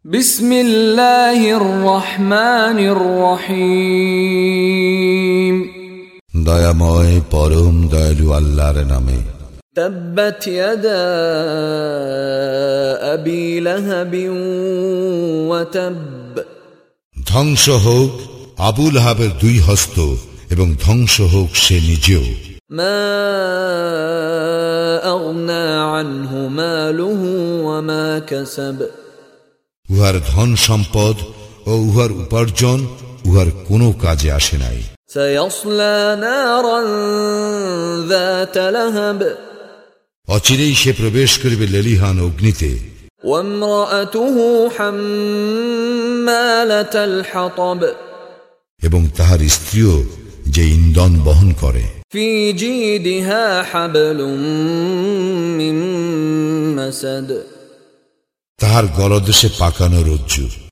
বিসমিল্লাহির রহমানির রহিম। দয়াময় পরম দয়ালু আল্লাহর নামে। তাব্বাত ইয়াদা আবি লাহাবিন ওয়া তাব। ধ্বংস হোক আবু লাহাবের দুই হস্ত এবং ধ্বংস হোক সে নিজেও। মা আগনা আনহু মালুহু ওয়া মা কাসাব। উহার ধন সম্পদ ও উহার উপার্জন উহার কোনো কাজে আসে নাই। সায়াসলা নারান যাতা লাহাব। অচিরেই সে প্রবেশ করিবে লেলিহান অগ্নিতে। ওয়ামরাআতুহু হাম্মালাতাল হাতাব। এবং তাহার স্ত্রীও যে ইন্ধন বহন করে। ফি জিদিহা হাবলুম মিন মাসাদ। তাহার গলদেশে পাকানো রজ্জু।